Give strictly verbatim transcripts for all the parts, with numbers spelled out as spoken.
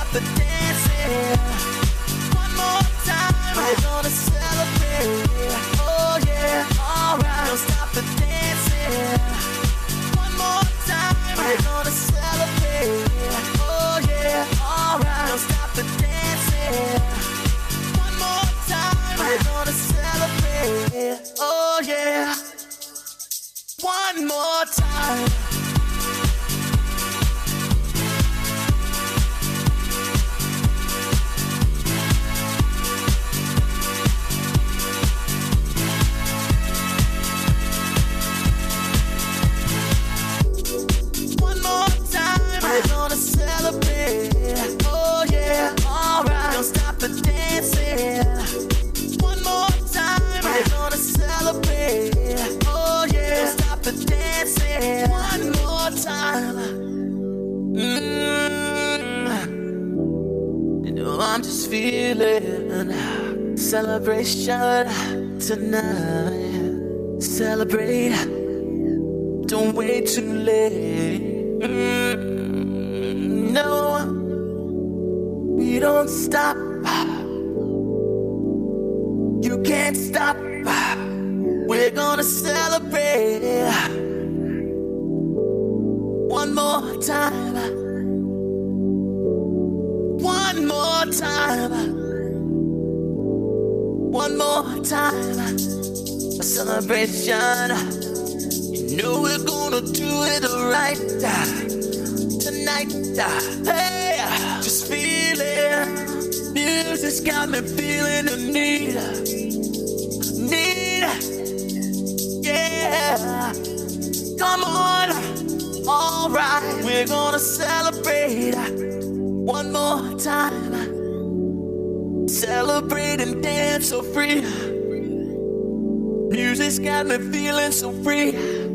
the dancing. One more time, we're gonna celebrate. Oh yeah, alright. Don't stop the dancing. One more time, we're gonna celebrate. Oh yeah, alright. Don't stop the dancing. One more time, we're gonna celebrate. Oh yeah. One more time. One more time, we're gonna celebrate. Oh yeah, alright. Don't stop the dancing. One more time, we're gonna celebrate. Oh yeah, don't stop the dancing. One more time. Mm. You know I'm just feeling celebration tonight. Celebrate. Don't wait too late. Mm, no, we don't stop. You can't stop. We're gonna celebrate. One more time. One more time. One more time. A celebration. You know we're gonna do it right tonight. Hey, just feel it. Music's got me feeling the need. Need. Yeah. Come on. Alright. We're gonna celebrate one more time. Celebrate and dance so free. Music's got me feeling so free.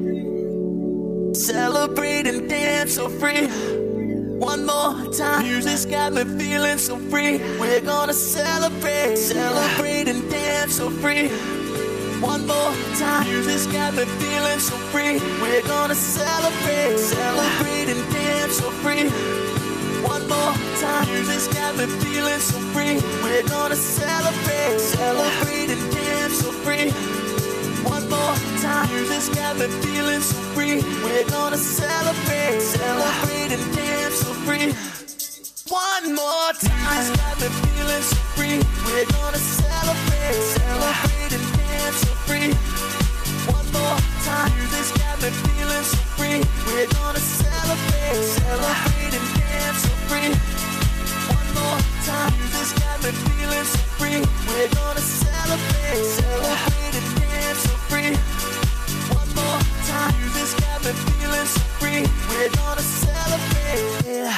Celebrate and dance so free. One more time. Music's got me feeling so free. We're gonna celebrate. Celebrate and dance so free. One more time. Music's got me feeling so free. We're gonna celebrate. Celebrate and dance so free. One more time. Music's got me feeling so free. We're gonna celebrate. Celebrate and dance so free. One more time. Music's got me feeling so free. We're gonna celebrate. Celebrate and dance so free. One more time. Music's got me feeling so free. We're gonna celebrate. Celebrate and dance so free. One more time. Music's got me feeling so free. We're gonna celebrate. Celebrate and dance so free.